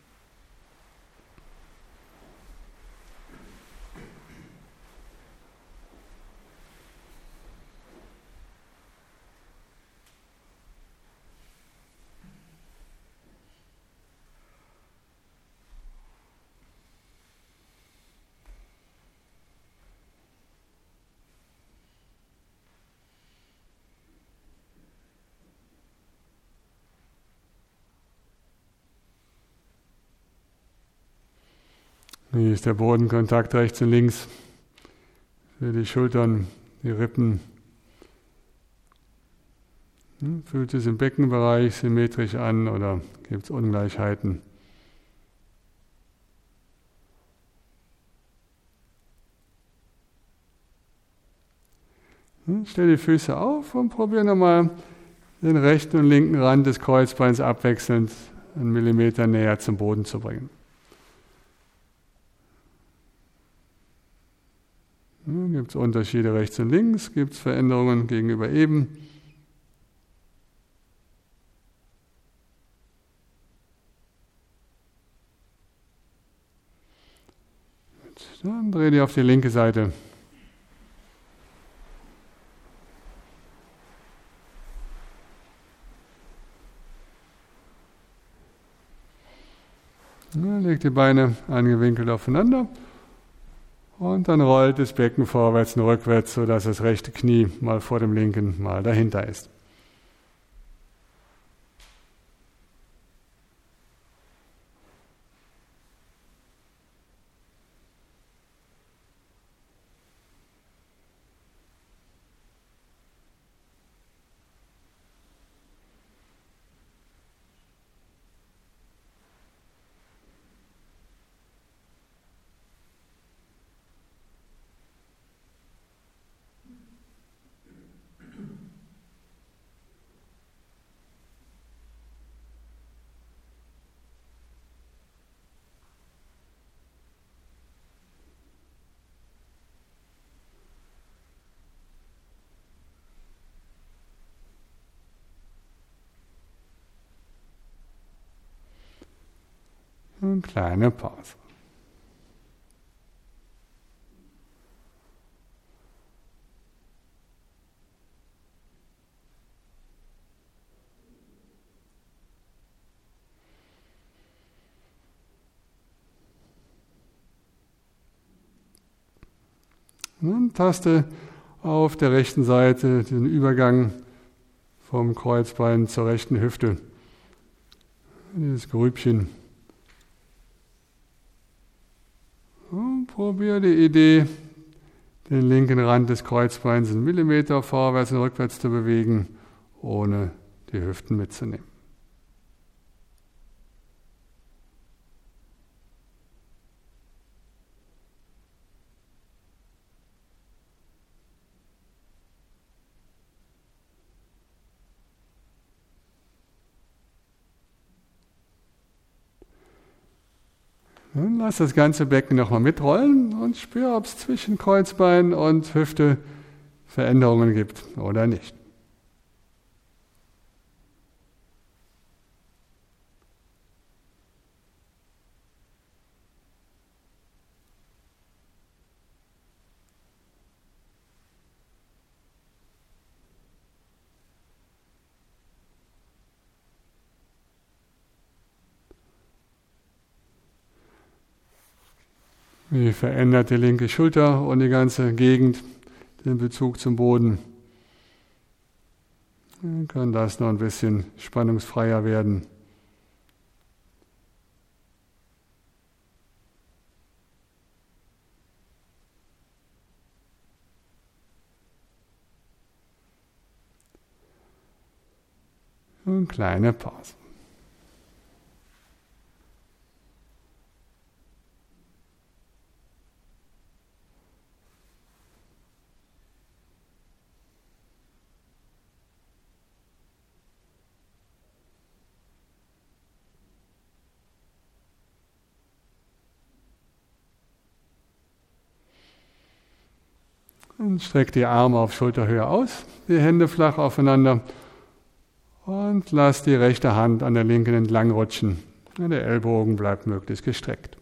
Wie ist der Bodenkontakt rechts und links? Für die Schultern, die Rippen. Fühlt es im Beckenbereich symmetrisch an oder gibt es Ungleichheiten? Stell die Füße auf und probiere nochmal den rechten und linken Rand des Kreuzbeins abwechselnd einen Millimeter näher zum Boden zu bringen. Gibt es Unterschiede rechts und links? Gibt es Veränderungen gegenüber eben? Dann dreh dich auf die linke Seite. Leg die Beine angewinkelt aufeinander Und dann rollt das Becken vorwärts und rückwärts, sodass das rechte Knie mal vor dem linken, mal dahinter ist. Eine kleine Pause. Und taste auf der rechten Seite den Übergang vom Kreuzbein zur rechten Hüfte. Dieses Grübchen. Und probiere die Idee, den linken Rand des Kreuzbeins einen Millimeter vorwärts und rückwärts zu bewegen, ohne die Hüften mitzunehmen. Dann lass das ganze Becken nochmal mitrollen und spür, ob es zwischen Kreuzbein und Hüfte Veränderungen gibt oder nicht. Wie verändert die linke Schulter und die ganze Gegend den Bezug zum Boden? Dann kann das noch ein bisschen spannungsfreier werden. Und kleine Pause. Und streck die Arme auf Schulterhöhe aus, die Hände flach aufeinander und lass die rechte Hand an der linken entlang rutschen. Der Ellbogen bleibt möglichst gestreckt.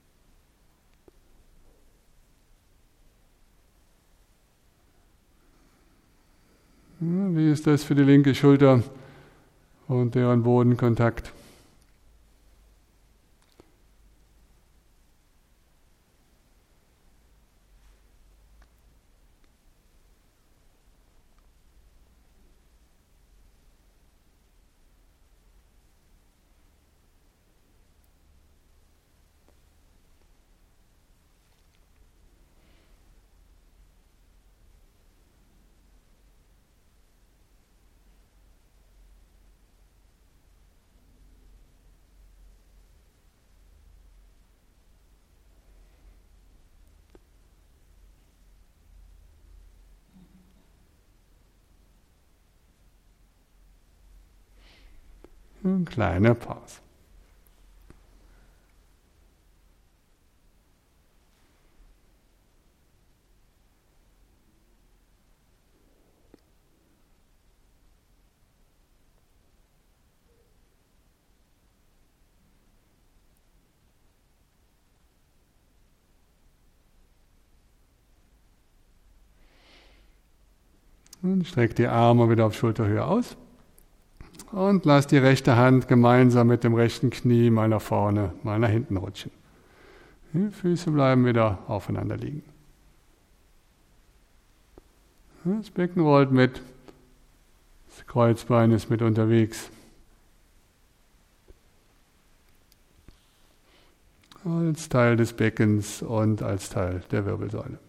Wie ist das für die linke Schulter und deren Bodenkontakt? Eine kleine Pause. Und streck die Arme wieder auf Schulterhöhe aus. Und lass die rechte Hand gemeinsam mit dem rechten Knie mal nach vorne, mal nach hinten rutschen. Die Füße bleiben wieder aufeinander liegen. Das Becken rollt mit, das Kreuzbein ist mit unterwegs. Als Teil des Beckens und als Teil der Wirbelsäule.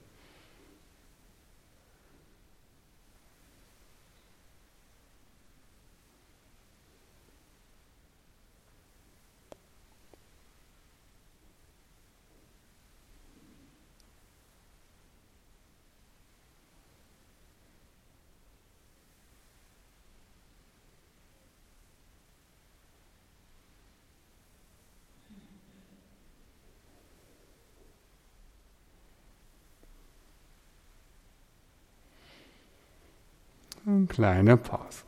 Eine kleine Pause.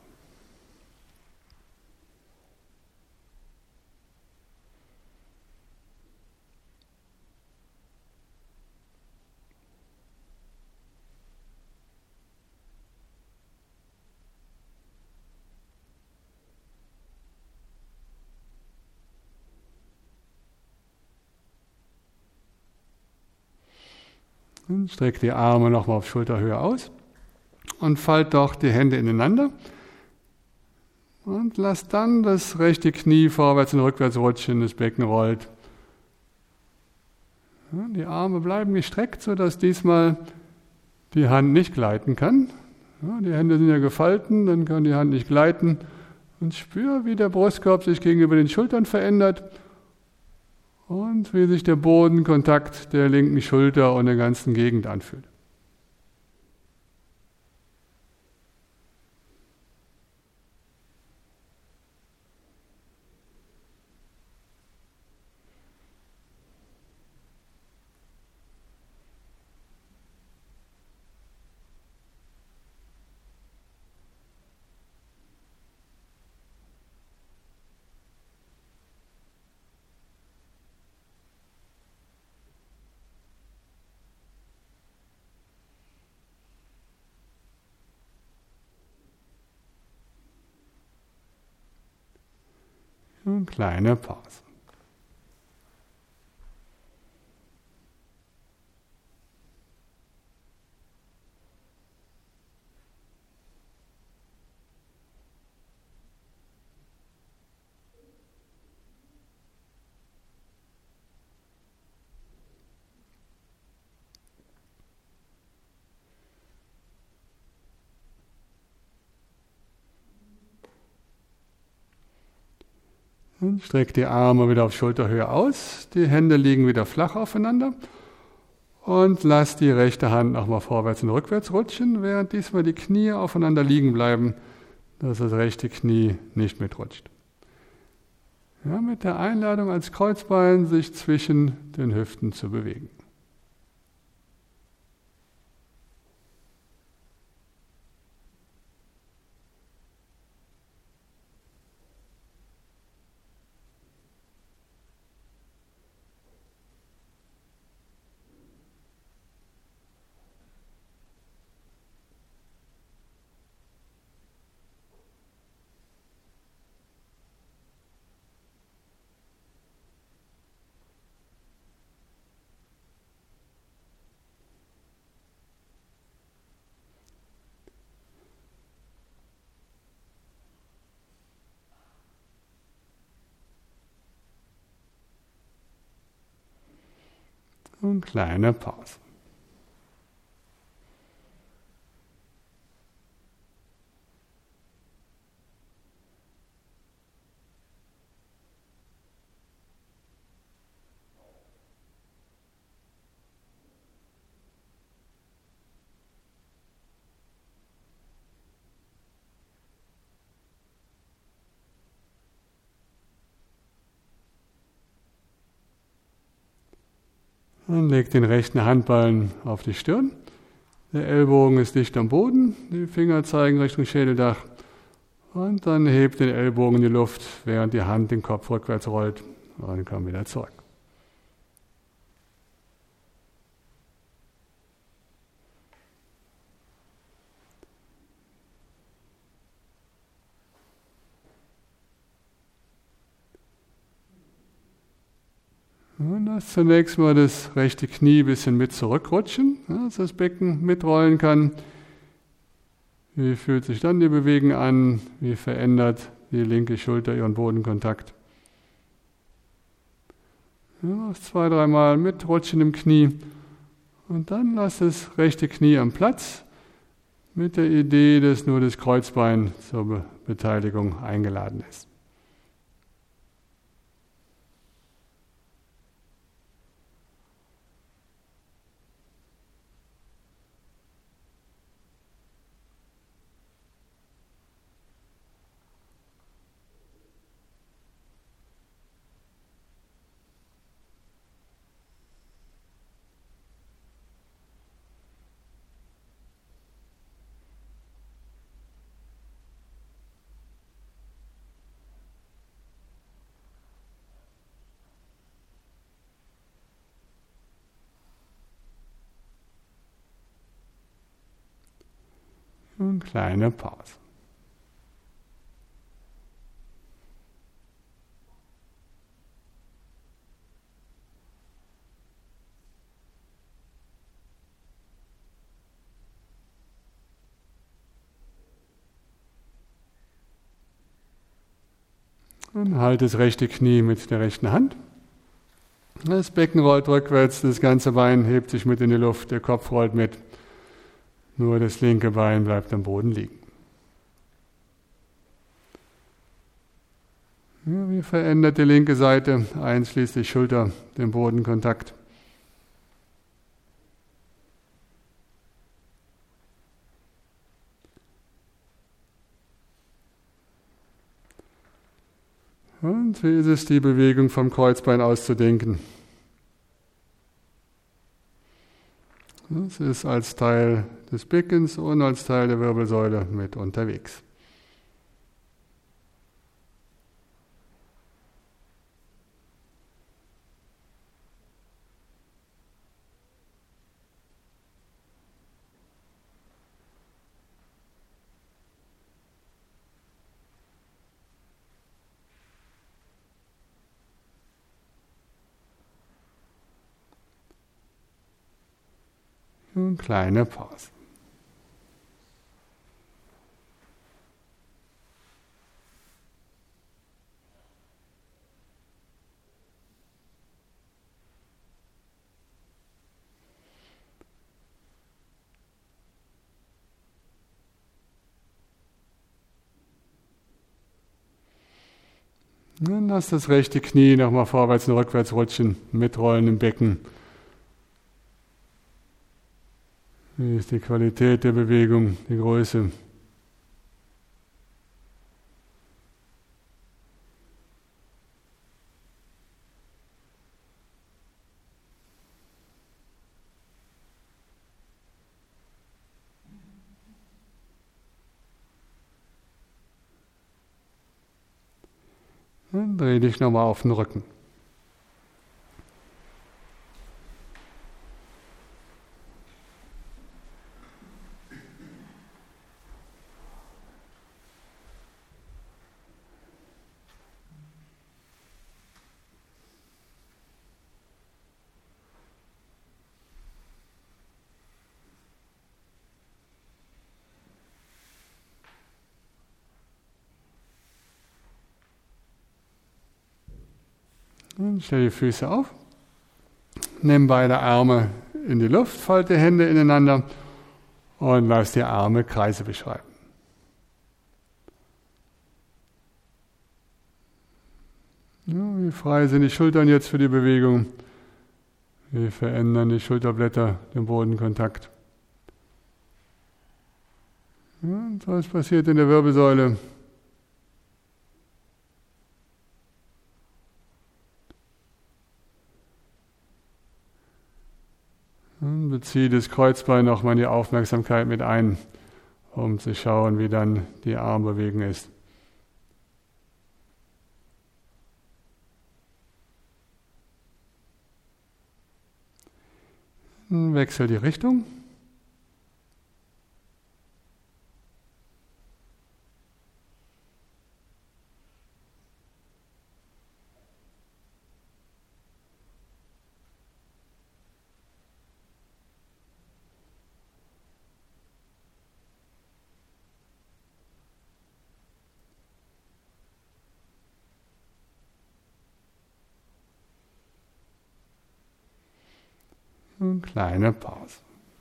Und streck die Arme nochmal auf Schulterhöhe aus und falt doch die Hände ineinander und lass dann das rechte Knie vorwärts und rückwärts rutschen, das Becken rollt. Ja, die Arme bleiben gestreckt, sodass diesmal die Hand nicht gleiten kann. Ja, die Hände sind ja gefalten, dann kann die Hand nicht gleiten. Und spür, wie der Brustkorb sich gegenüber den Schultern verändert und wie sich der Bodenkontakt der linken Schulter und der ganzen Gegend anfühlt. Eine kleine Pause. Und streck die Arme wieder auf Schulterhöhe aus, die Hände liegen wieder flach aufeinander und lass die rechte Hand nochmal vorwärts und rückwärts rutschen, während diesmal die Knie aufeinander liegen bleiben, dass das rechte Knie nicht mitrutscht. Ja, mit der Einladung als Kreuzbein sich zwischen den Hüften zu bewegen. Und kleine Pause. Dann leg den rechten Handballen auf die Stirn. Der Ellbogen ist dicht am Boden, die Finger zeigen Richtung Schädeldach. Und dann hebt den Ellbogen in die Luft, während die Hand den Kopf rückwärts rollt. Und komm wieder zurück. Und lass zunächst mal das rechte Knie ein bisschen mit zurückrutschen, dass das Becken mitrollen kann. Wie fühlt sich dann die Bewegung an? Wie verändert die linke Schulter ihren Bodenkontakt? Ja, 2-3 Mal mitrutschen im Knie und dann lass das rechte Knie am Platz mit der Idee, dass nur das Kreuzbein zur Beteiligung eingeladen ist. Und kleine Pause. Und halt das rechte Knie mit der rechten Hand. Das Becken rollt rückwärts, das ganze Bein hebt sich mit in die Luft, der Kopf rollt mit. Nur das linke Bein bleibt am Boden liegen. Ja, wie verändert die linke Seite, einschließlich Schulter, den Bodenkontakt? Und wie ist es, die Bewegung vom Kreuzbein auszudenken? Das ist als Teil des Beckens und als Teil der Wirbelsäule mit unterwegs. Und kleine Pause. Dann lass das rechte Knie nochmal vorwärts und rückwärts rutschen, mitrollen im Becken. Wie ist die Qualität der Bewegung, die Größe? Dann dreh dich nochmal auf den Rücken. Und stell die Füße auf. Nimm beide Arme in die Luft, falte Hände ineinander und lass die Arme Kreise beschreiben. Ja, wie frei sind die Schultern jetzt für die Bewegung? Wie verändern die Schulterblätter den Bodenkontakt? Ja, und was passiert in der Wirbelsäule? Und beziehe das Kreuzbein nochmal in die Aufmerksamkeit mit ein, um zu schauen, wie dann die Armbewegung ist. Wechsel die Richtung. Eine kleine Pause.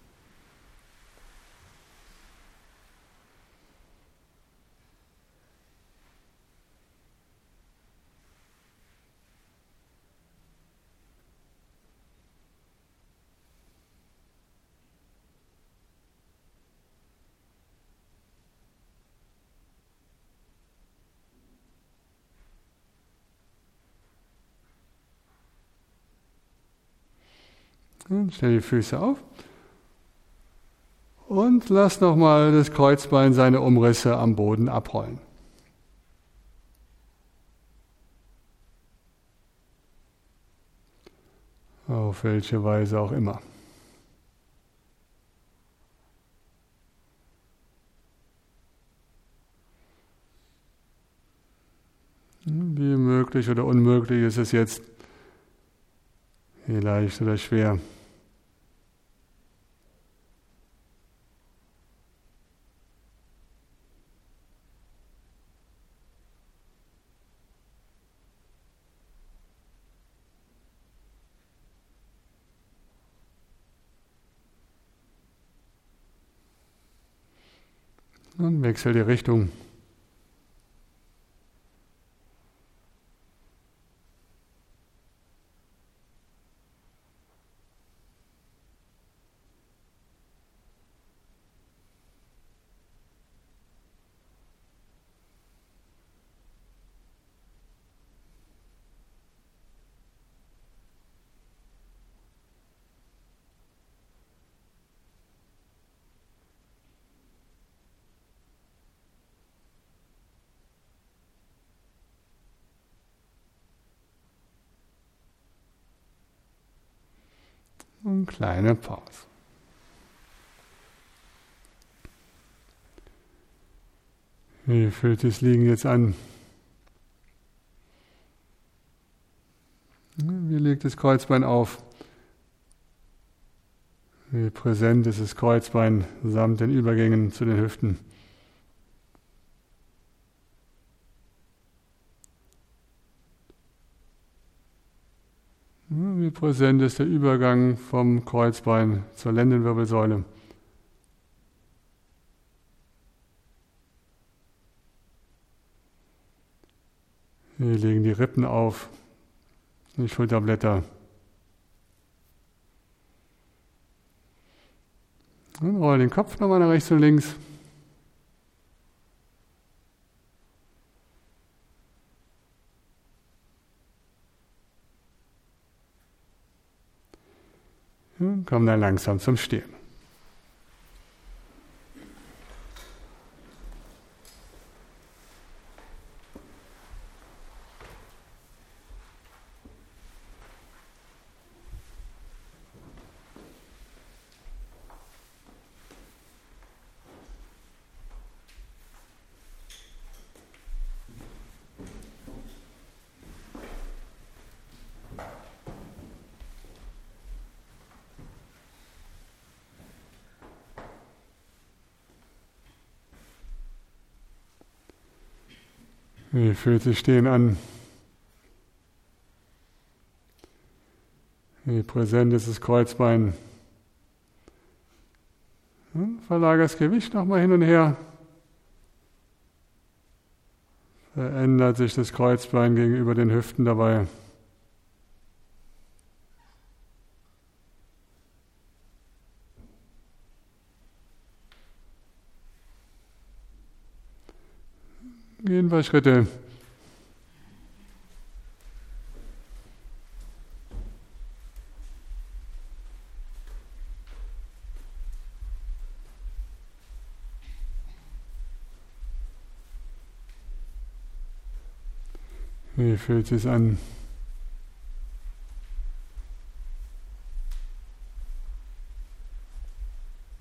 Stell die Füße auf und lass nochmal das Kreuzbein seine Umrisse am Boden abrollen. Auf welche Weise auch immer. Wie möglich oder unmöglich ist es jetzt, wie leicht oder schwer. Und wechsel die Richtung. Und kleine Pause. Wie fühlt das Liegen jetzt an? Wie liegt das Kreuzbein auf? Wie präsent ist das Kreuzbein samt den Übergängen zu den Hüften? Wie präsent ist der Übergang vom Kreuzbein zur Lendenwirbelsäule? Hier liegen die Rippen auf, die Schulterblätter. Und roll den Kopf nochmal nach rechts und links. Und komm dann langsam zum Stehen. Wie fühlt sich Stehen an? Wie präsent ist das Kreuzbein? Verlager das Gewicht nochmal hin und her. Verändert sich das Kreuzbein gegenüber den Hüften dabei. Gehen ein paar Schritte. Wie fühlt es sich an?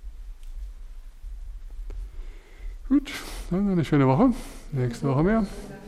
Gut, dann eine schöne Woche. Nächste Woche mehr.